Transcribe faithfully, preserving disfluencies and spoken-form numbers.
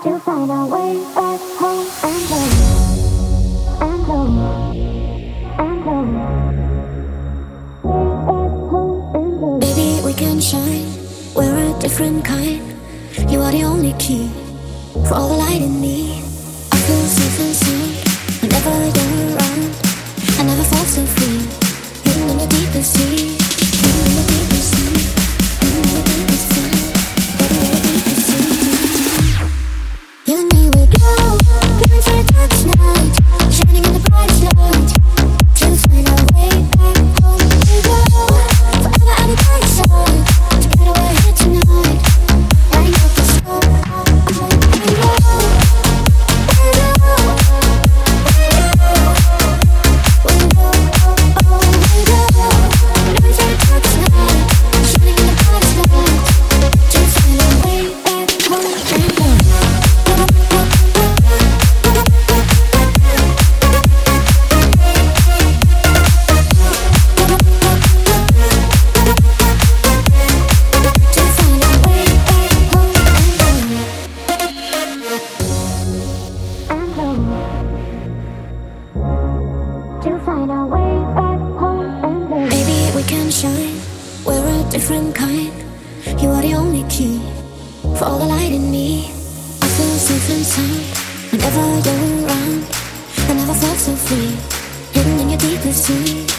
to find our way back home and home and home and home. Way back home and home. Baby, we can shine. We're a different kind. You are the only key for all the light in me. I feel safe and sound whenever you're around. I never felt so free, hidden in the deepest sea. Hidden in the deepest sea. Hidden in the deepest sea. Hidden in the deepest sea. You and me, we go, living for a dark night, shining in the brightest light, to find our way back home. We go, forever at the dark side, together we're here tonight, lighting up the sky. We go, we go, we go, we go, oh, we go, living for a dark night, shining in the brightest light, to find our way back home and home. To find our way back home and home. Baby, we can shine. We're a different kind. You are the only key for all the light in me. I feel safe and sound whenever you're around. I never felt so free, hidden in your deepest sea.